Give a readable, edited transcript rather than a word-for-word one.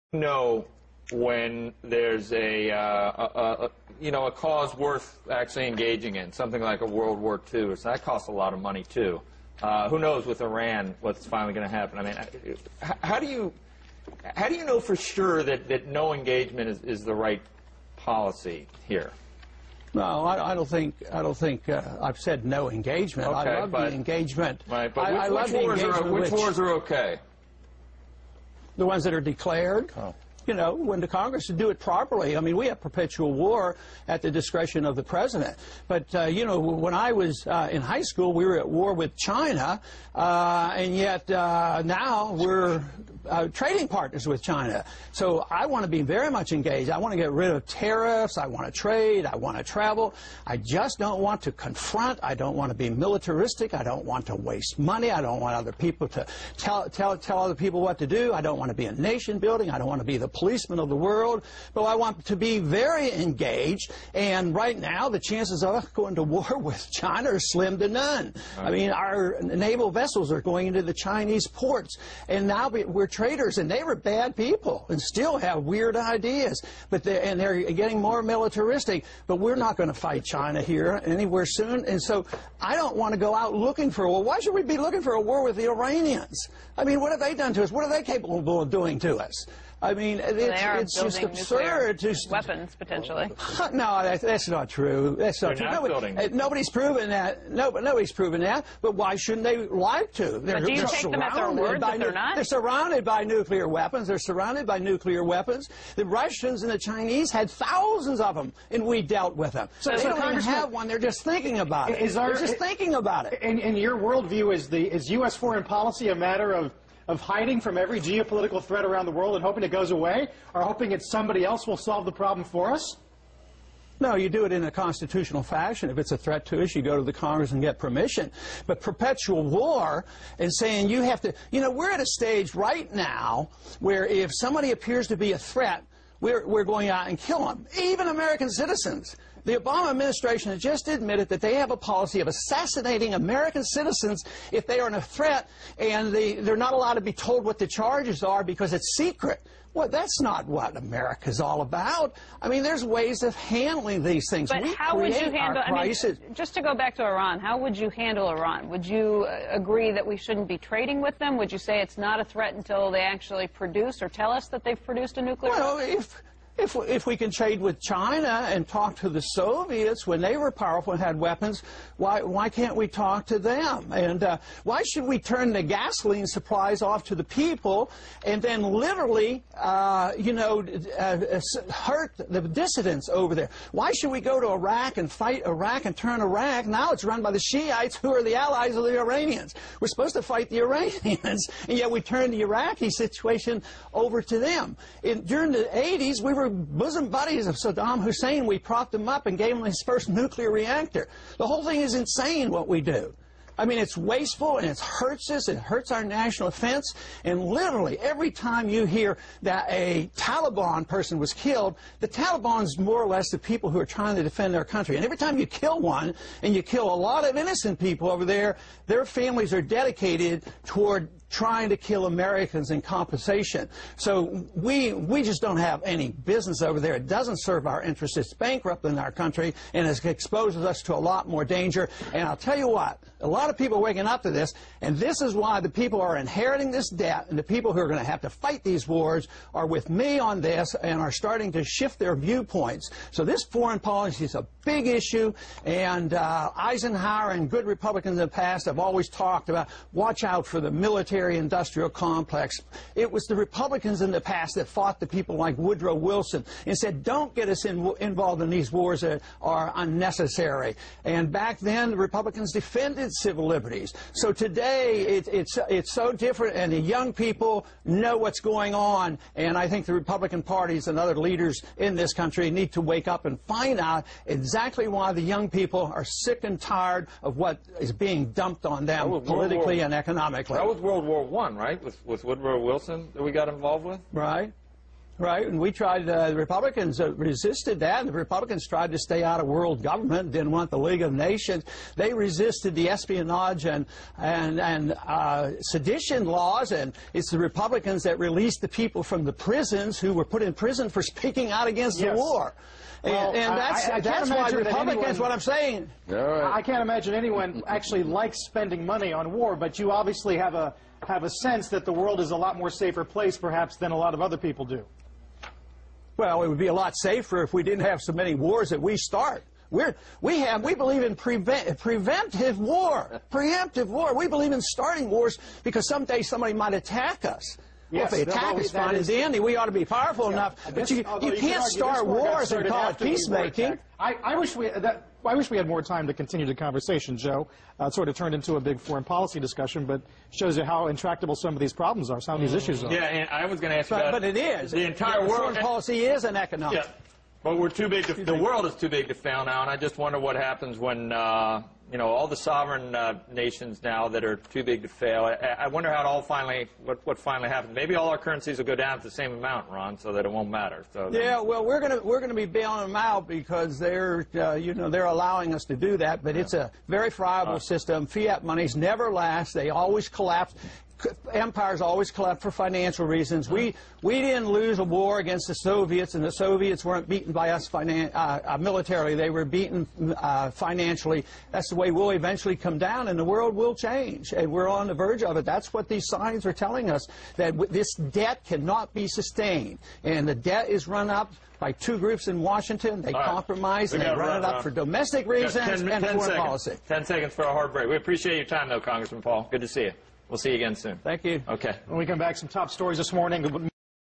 Know when there's a cause worth actually engaging in, something like a World War II. So that costs a lot of money too. Who knows with Iran what's finally going to happen? I mean, how do you know for sure that no engagement is the right policy here? No, I don't think I've said no engagement. Okay, I love the engagement. Right, but which wars are okay? The ones that are declared. Oh. You know, when the Congress to do it properly. I mean, we have perpetual war at the discretion of the president. But, you know, when I was in high school, we were at war with China, and yet now we're trading partners with China. So I want to be very much engaged. I want to get rid of tariffs. I want to trade. I want to travel. I just don't want to confront. I don't want to be militaristic. I don't want to waste money. I don't want other people to tell other people what to do. I don't want to be a nation building. I don't want to be the policeman of the world, but I want to be very engaged, and right now the chances of us going to war with China are slim to none. I mean, our naval vessels are going into the Chinese ports, and now we're traders, and they were bad people and still have weird ideas, but they're getting more militaristic, but we're not going to fight China here anywhere soon, and so I don't want to go out looking for a war. Why should we be looking for a war with the Iranians? I mean, what have they done to us? What are they capable of doing to us? I mean, it's just absurd to weapons potentially. No, that's not true. That's not true. Nobody's proven that. Nobody's proven that. But why shouldn't they like to? But do you take them at their word that they're not? They're surrounded by nuclear weapons. They're surrounded by nuclear weapons. The Russians and the Chinese had thousands of them, and we dealt with them. So they don't even have one. They're just thinking about it. They're just thinking about it. In your worldview, is U.S. foreign policy a matter of hiding from every geopolitical threat around the world and hoping it goes away, or hoping that somebody else will solve the problem for us? No, you do it in a constitutional fashion. If it's a threat to us, you go to the Congress and get permission. But perpetual war and saying you have to, you know, we're at a stage right now where if somebody appears to be a threat, we're going out and kill them, even American citizens. The Obama administration has just admitted that they have a policy of assassinating American citizens if they are a threat, and they're not allowed to be told what the charges are because it's secret. Well, that's not what America's all about. I mean, there's ways of handling these things. But how would you handle, I mean, just to go back to Iran, how would you handle Iran? Would you agree that we shouldn't be trading with them? Would you say it's not a threat until they actually produce or tell us that they've produced a nuclear weapon? Well, if we can trade with China and talk to the Soviets when they were powerful and had weapons, why can't we talk to them? And why should we turn the gasoline supplies off to the people and then literally, you know, hurt the dissidents over there? Why should we go to Iraq and fight Iraq and turn Iraq? Now it's run by the Shiites, who are the allies of the Iranians. We're supposed to fight the Iranians, and yet we turn the Iraqi situation over to them. During the 80s, we were bosom buddies of Saddam Hussein. We propped him up and gave him his first nuclear reactor. The whole thing is insane what we do. I mean, it's wasteful, and it hurts us. It hurts our national defense. And literally, every time you hear that a Taliban person was killed, the Taliban's more or less the people who are trying to defend their country. And every time you kill one, and you kill a lot of innocent people over there, their families are dedicated toward trying to kill Americans in compensation. So we just don't have any business over there. It doesn't serve our interests. It's bankrupting our country, and it exposes us to a lot more danger. And I'll tell you what, a lot of people are waking up to this, and this is why the people are inheriting this debt, and the people who are going to have to fight these wars are with me on this and are starting to shift their viewpoints. So this foreign policy is a big issue, and Eisenhower and good Republicans in the past have always talked about watch out for the military-industrial complex. It was the Republicans in the past that fought the people like Woodrow Wilson and said, don't get us involved in these wars that are unnecessary. And back then, the Republicans defended civil liberties. So today, it's so different, and the young people know what's going on, and I think the Republican parties and other leaders in this country need to wake up and find out exactly why the young people are sick and tired of what is being dumped on them politically and economically. That was World War I, right? With Woodrow Wilson that we got involved with? Right. Right, and we tried, the Republicans resisted that, and the Republicans tried to stay out of world government, didn't want the League of Nations. They resisted the espionage and sedition laws, and it's the Republicans that released the people from the prisons who were put in prison for speaking out against the war. Well, and that's why Republicans, what I'm saying. I can't imagine anyone actually likes spending money on war, but you obviously have a sense that the world is a lot more safer place, perhaps, than a lot of other people do. Well, it would be a lot safer if we didn't have so many wars that we start. We believe in preventive war, preemptive war. We believe in starting wars because someday somebody might attack us. Yes, well, if they attack us, fine and dandy. We ought to be powerful enough. But you can't start wars and call it peacemaking. I wish we had more time to continue the conversation, Joe. It sort of turned into a big foreign policy discussion, but shows you how intractable some of these problems are, some of these issues are. Yeah, and I was going to ask you about but it is. The entire world. Foreign policy is an economic. Yeah, but we're too big. The world is too big to fail now, and I just wonder what happens when all the sovereign nations now that are too big to fail. I wonder how it all what finally happens. Maybe all our currencies will go down at the same amount, Ron, so that it won't matter. So yeah, well, we're gonna be bailing them out because they're they're allowing us to do that. But it's a very friable system. Fiat monies never last. They always collapse. Empires always collapse for financial reasons. We didn't lose a war against the Soviets, and the Soviets weren't beaten by us militarily. They were beaten financially. That's the way we'll eventually come down, and the world will change. And we're on the verge of it. That's what these signs are telling us, that this debt cannot be sustained. And the debt is run up by two groups in Washington. They compromise, and they run it up for domestic reasons and foreign policy. 10 seconds for a hard break. We appreciate your time, though, Congressman Paul. Good to see you. We'll see you again soon. Thank you. Okay. When we come back, some top stories this morning.